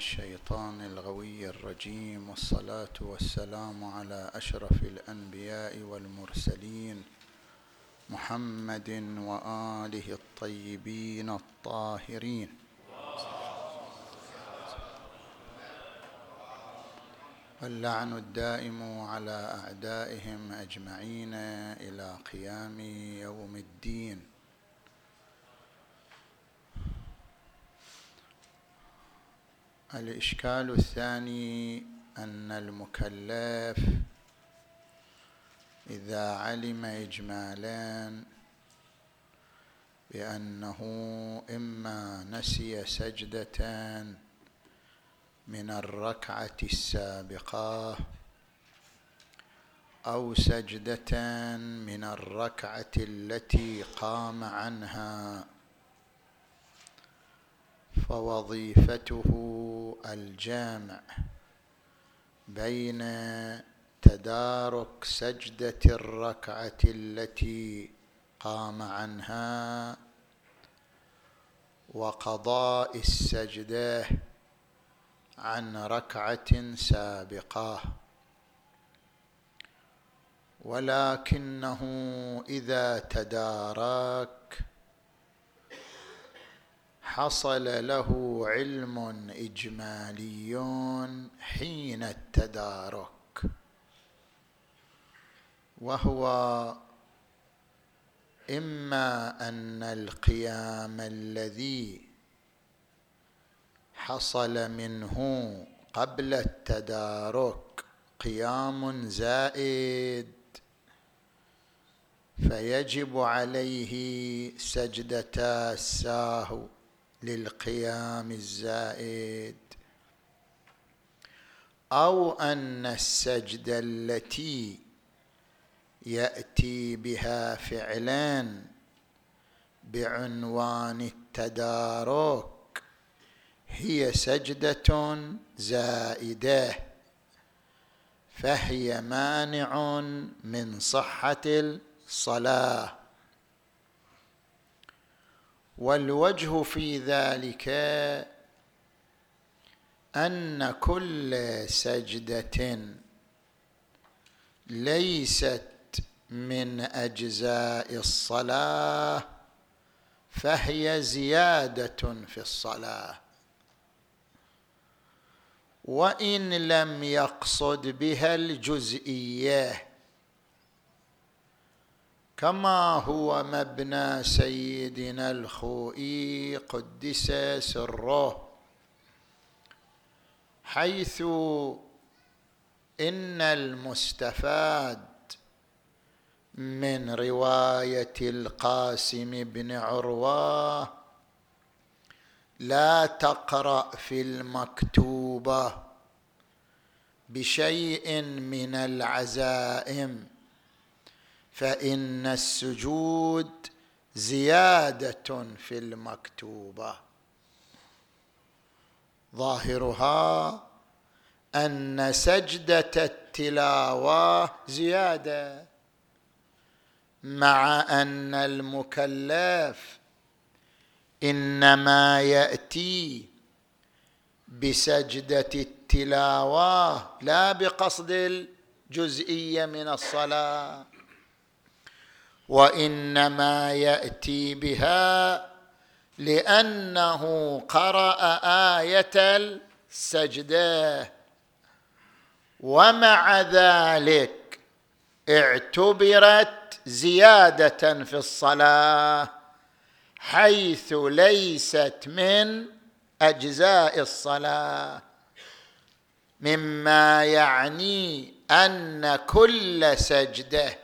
الشيطان الغوي الرجيم، والصلاة والسلام على أشرف الأنبياء والمرسلين محمد وآله الطيبين الطاهرين. واللعن الدائم على أعدائهم أجمعين إلى قيام يوم الدين. الإشكال الثاني أن المكلف إذا علم إجمالا بأنه إما نسي سجدة من الركعة السابقة أو سجدة من الركعة التي قام عنها، فوظيفته الجامع بين تدارك سجدة الركعة التي قام عنها وقضاء السجدة عن ركعة سابقة. ولكنه إذا تدارك حصل له علم إجمالي حين التدارك، وهو إما أن القيام الذي حصل منه قبل التدارك قيام زائد فيجب عليه سجدتا السهو للقيام الزائد، أو أن السجدة التي يأتي بها فعلا بعنوان التدارك هي سجدة زائدة، فهي مانع من صحة الصلاة. والوجه في ذلك أن كل سجدة ليست من أجزاء الصلاة فهي زيادة في الصلاة، وإن لم يقصد بها الجزئية، كما هو مبنى سيدنا الخوئي قدس سره، حيث إن المستفاد من رواية القاسم بن عروة لا تقرأ في المكتوبة بشيء من العزائم، فإن السجود زيادة في المكتوبة، ظاهرها أن سجدة التلاوة زيادة، مع أن المكلف إنما يأتي بسجدة التلاوة لا بقصد الجزئية من الصلاة، وإنما يأتي بها لأنه قرأ آية السجدة، ومع ذلك اعتبرت زيادة في الصلاة حيث ليست من أجزاء الصلاة، مما يعني أن كل سجدة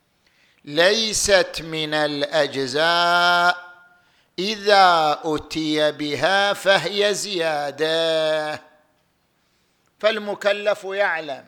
ليست من الأجزاء إذا أتي بها فهي زيادة. فالمكلف يعلم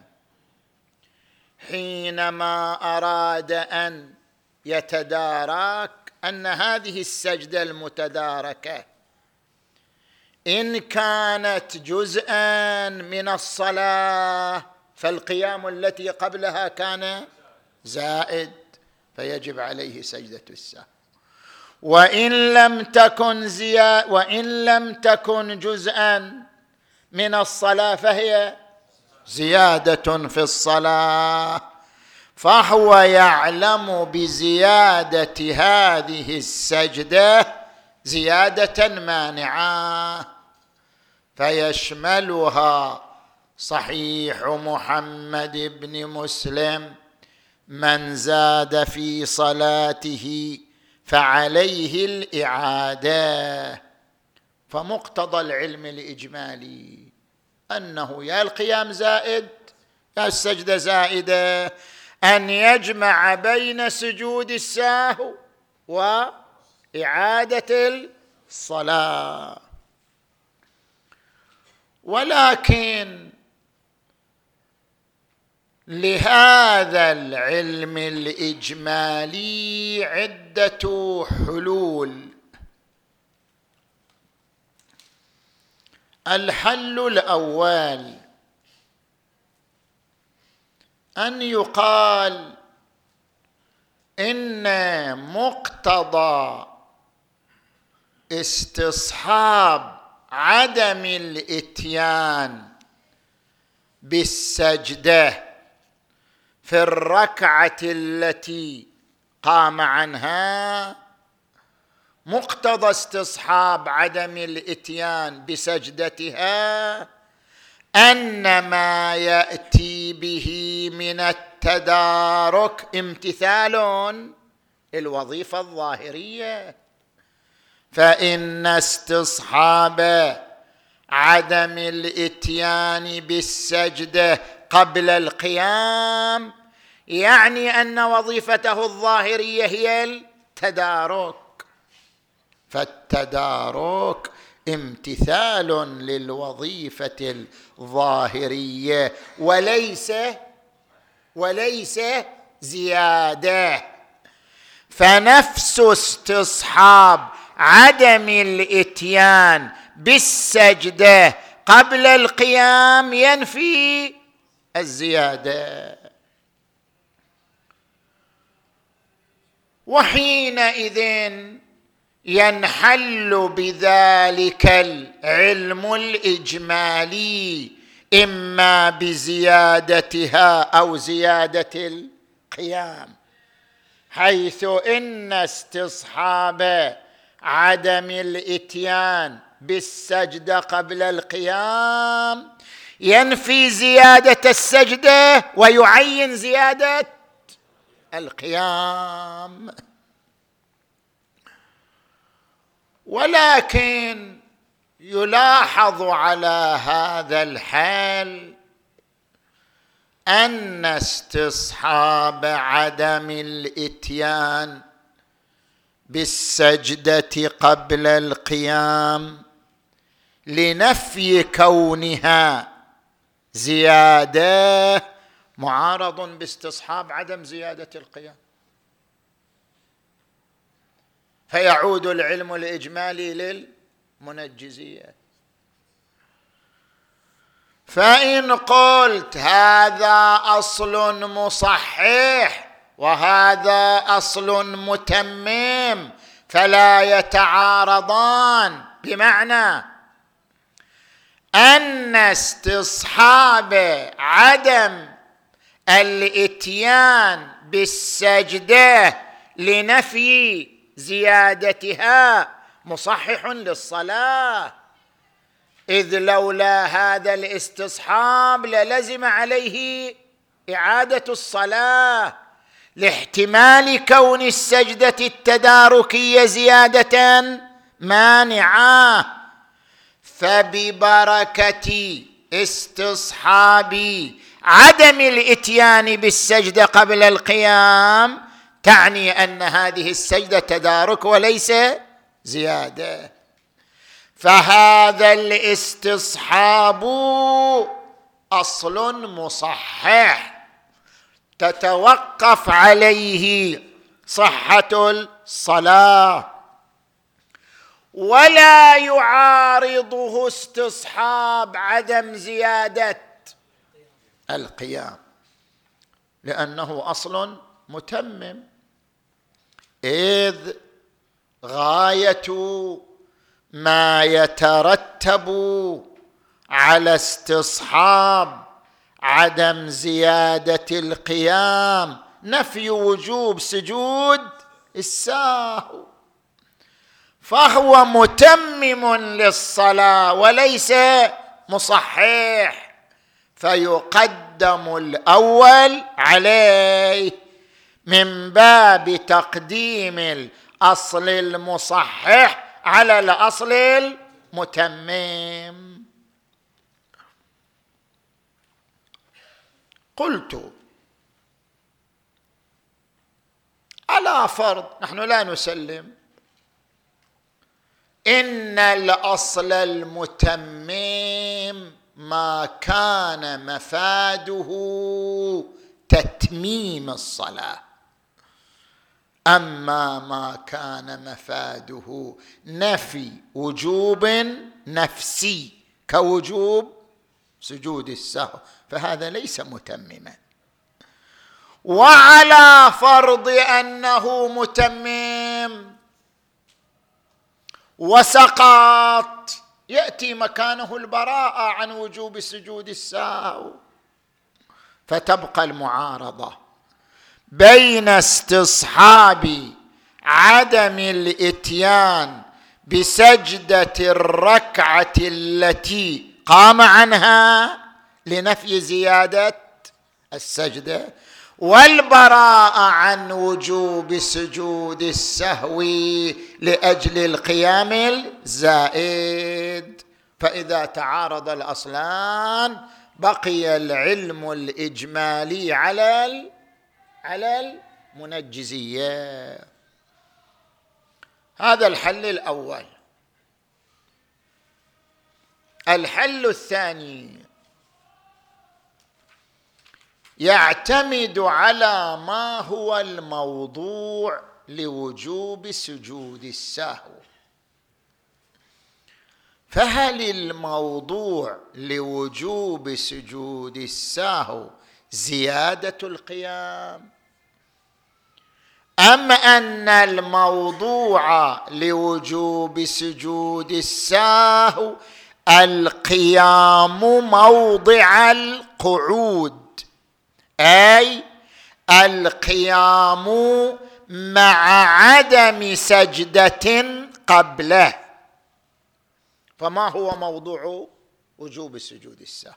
حينما أراد أن يتدارك أن هذه السجدة المتداركة إن كانت جزءا من الصلاة فالقيام التي قبلها كان زائد فيجب عليه سجدة السهو، وإن لم تكن جزءا من الصلاة فهي زيادة في الصلاة، فهو يعلم بزيادة هذه السجدة زيادة مانعة، فيشملها صحيح محمد بن مسلم: من زاد في صلاته فعليه الإعادة. فمقتضى العلم الإجمالي أنه يا القيام زائد يا السجدة زائدة، أن يجمع بين سجود السهو وإعادة الصلاة. ولكن لهذا العلم الإجمالي عدة حلول. الحل الأول أن يقال إن مقتضى استصحاب عدم الإتيان بالسجدة في الركعة التي قام عنها، مقتضى استصحاب عدم الإتيان بسجدتها أن ما يأتي به من التدارك امتثال الوظيفة الظاهرية، فإن استصحاب عدم الإتيان بالسجدة قبل القيام يعني أن وظيفته الظاهرية هي التدارك، فالتدارك امتثال للوظيفة الظاهرية وليس زيادة. فنفس استصحاب عدم الإتيان بالسجدة قبل القيام ينفي الزيادة، وحينئذ ينحل بذلك العلم الإجمالي إما بزيادتها أو زيادة القيام، حيث إن استصحاب عدم الإتيان بالسجدة قبل القيام ينفي زيادة السجدة ويعين زيادة القيام. ولكن يلاحظ على هذا الحال أن استصحاب عدم الإتيان بالسجدة قبل القيام لنفي كونها زيادة معارض باستصحاب عدم زيادة القيام، فيعود العلم الإجمالي للمنجزية. فإن قلت هذا أصل مصحح وهذا أصل متمم فلا يتعارضان، بمعنى أن استصحاب عدم الإتيان بالسجدة لنفي زيادتها مصحح للصلاة، إذ لولا هذا الاستصحاب للزم عليه إعادة الصلاة لاحتمال كون السجدة التداركية زيادة مانعة. فببركة استصحاب عدم الإتيان بالسجدة قبل القيام تعني أن هذه السجدة تدارك وليس زيادة، فهذا الاستصحاب أصل مصحح تتوقف عليه صحة الصلاة، ولا يعارضه استصحاب عدم زيادة القيام، لأنه أصل متمم، إذ غاية ما يترتب على استصحاب عدم زيادة القيام نفي وجوب سجود السهو، فهو متمم للصلاة وليس مصحح، فيقدم الأول عليه من باب تقديم الأصل المصحح على الأصل المتمم. قلت على فرض، نحن لا نسلم، إن الأصل المتمم ما كان مفاده تتميم الصلاة، أما ما كان مفاده نفي وجوب نفسي كوجوب سجود السهو فهذا ليس متمما. وعلى فرض أنه متمم وسقط يأتي مكانه البراءة عن وجوب سجود السهو، فتبقى المعارضة بين استصحاب عدم الإتيان بسجدة الركعة التي قام عنها لنفي زيادة السجدة والبراءة عن وجوب سجود السهو لأجل القيام الزائد. فإذا تعارض الأصلان بقي العلم الإجمالي على المنجزية. هذا الحل الأول. الحل الثاني يعتمد على ما هو الموضوع لوجوب سجود السهو. فهل الموضوع لوجوب سجود السهو زيادة القيام، أم أن الموضوع لوجوب سجود السهو القيام موضع القعود، أي القيام مع عدم سجدة قبله؟ فما هو موضوع وجوب سجود السهو؟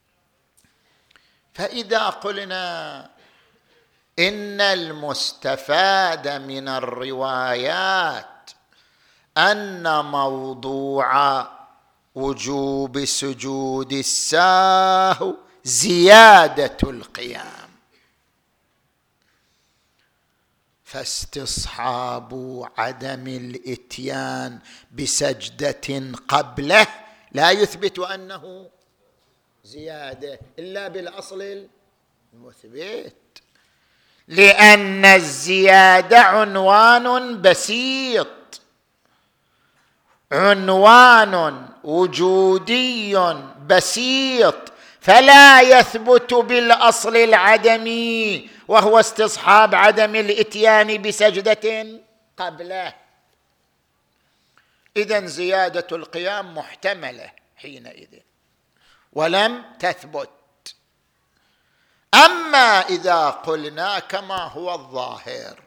فإذا قلنا إن المستفاد من الروايات أن موضوع وجوب سجود السهو زيادة القيام، فاستصحاب عدم الإتيان بسجدة قبله لا يثبت أنه زيادة إلا بالأصل المثبت، لأن الزيادة عنوان بسيط، عنوان وجودي بسيط، فلا يثبت بالأصل العدمي وهو استصحاب عدم الإتيان بسجدة قبله. إذن زيادة القيام محتملة حينئذ ولم تثبت. أما إذا قلنا كما هو الظاهر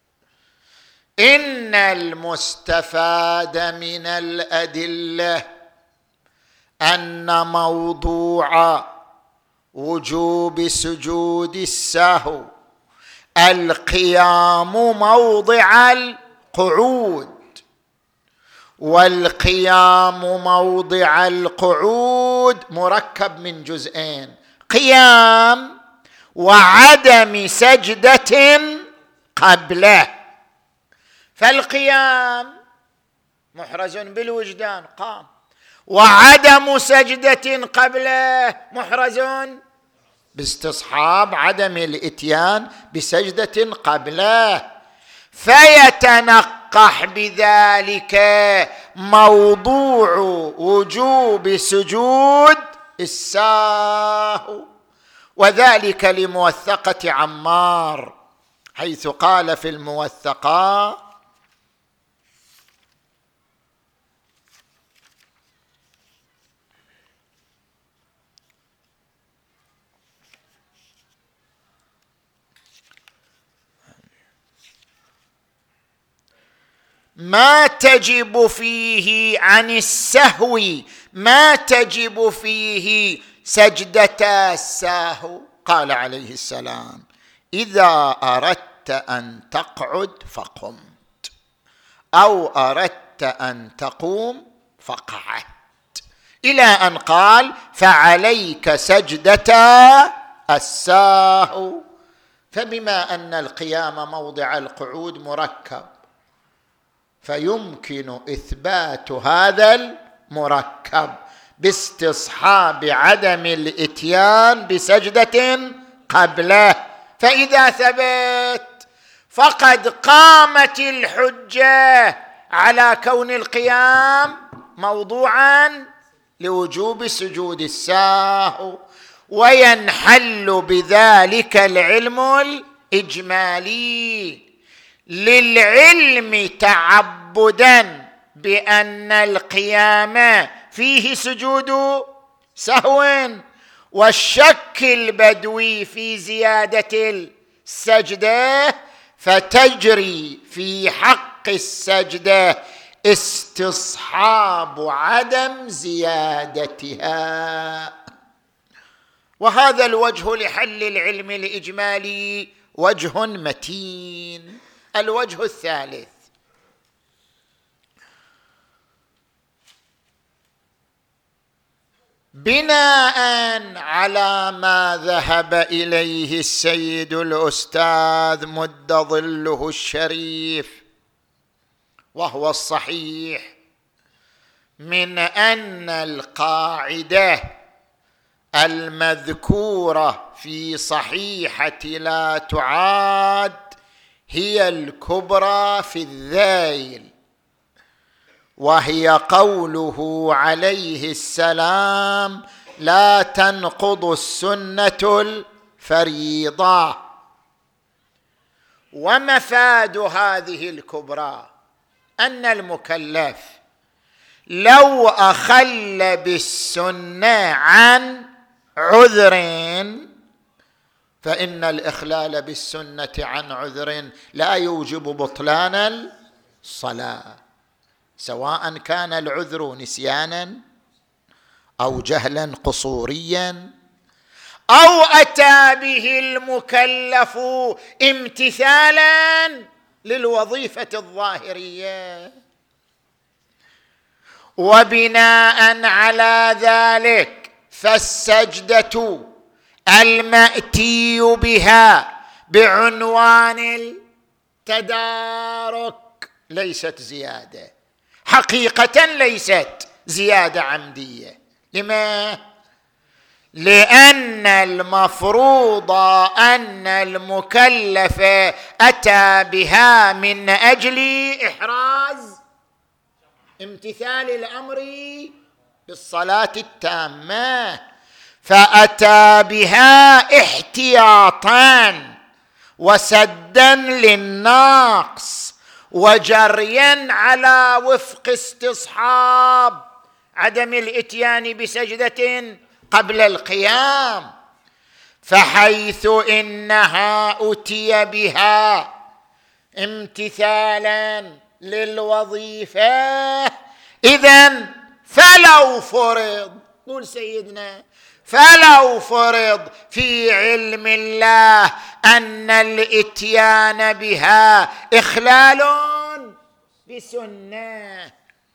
إن المستفاد من الأدلة أن موضوع وجوب سجود السهو القيام موضع القعود، والقيام موضع القعود مركب من جزئين: قيام وعدم سجدة قبله. فالقيام محرز بالوجدان قام، وعدم سجدة قبله محرز باستصحاب عدم الإتيان بسجدة قبله، فيتنقح بذلك موضوع وجوب سجود السهو. وذلك لموثقة عمار حيث قال في الموثقة: ما تجب فيه عن السهو، ما تجب فيه سجدة السهو. قال عليه السلام: إذا أردت أن تقعد فقمت، أو أردت أن تقوم فقعدت، إلى أن قال: فعليك سجدة السهو. فبما أن القيام موضع القعود مركب، فيمكن إثبات هذا المركب باستصحاب عدم الإتيان بسجدة قبله. فإذا ثبت فقد قامت الحجة على كون القيام موضوعا لوجوب سجود السهو، وينحل بذلك العلم الإجمالي للعلم تعبدا بأن القيام فيه سجود سهو، والشك البدوي في زيادة السجدة، فتجري في حق السجدة استصحاب عدم زيادتها. وهذا الوجه لحل العلم الإجمالي وجه متين. الوجه الثالث: بناء على ما ذهب إليه السيد الأستاذ مد ظله الشريف، وهو الصحيح، من أن القاعدة المذكورة في صحيحة لا تعاد هي الكبرى في الذيل، وهي قوله عليه السلام: لا تنقض السنة الفريضة. ومفاد هذه الكبرى أن المكلف لو أخل بالسنة عن عذر، فإن الإخلال بالسنة عن عذر لا يوجب بطلان الصلاة، سواء كان العذر نسيانا أو جهلا قصوريا، أو أتى به المكلف امتثالا للوظيفة الظاهرية. وبناء على ذلك فالسجدة المأتي بها بعنوان التدارك ليست زيادة، حقيقة ليست زيادة عمدية. لما؟ لأن المفروض أن المكلف أتى بها من أجل إحراز امتثال الأمر بالصلاة التامة، فأتى بها احتياطا وسدا للناقص وجريا على وفق استصحاب عدم الاتيان بسجدة قبل القيام. فحيث إنها أتي بها امتثالا للوظيفة، إذن فلو فرض، قول سيدنا، فلو فرض في علم الله أن الإتيان بها إخلال بسنة،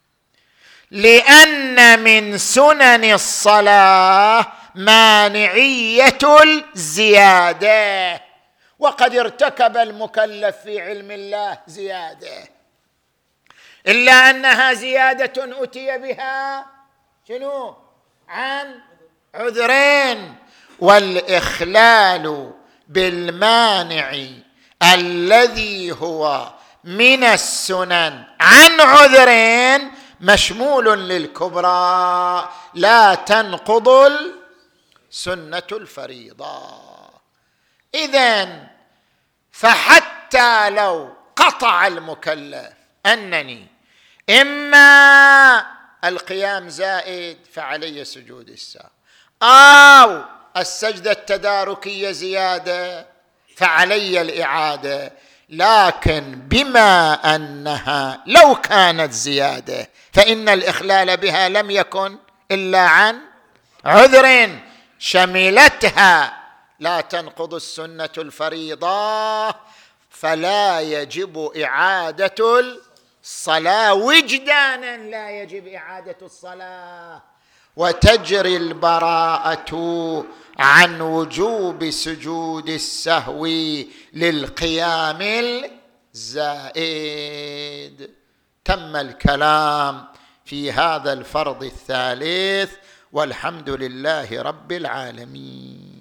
لأن من سنن الصلاة مانعية الزيادة، وقد ارتكب المكلف في علم الله زيادة، إلا أنها زيادة أتي بها شنو؟ عن عذرين. والإخلال بالمانع الذي هو من السنن عن عذرين مشمول للكبرى، لا تنقض السنة الفريضة. إذن فحتى لو قطع المكلف أنني إما القيام زائد فعلي سجود السهو، أو السجدة التداركية زيادة فعلي الإعادة، لكن بما أنها لو كانت زيادة فإن الإخلال بها لم يكن إلا عن عذر شملتها، لا تنقض السنة الفريضة، فلا يجب إعادة الصلاة وجدانا، لا يجب إعادة الصلاة، وتجري البراءة عن وجوب سجود السهو للقيام الزائد. تم الكلام في هذا الفرض الثالث، والحمد لله رب العالمين.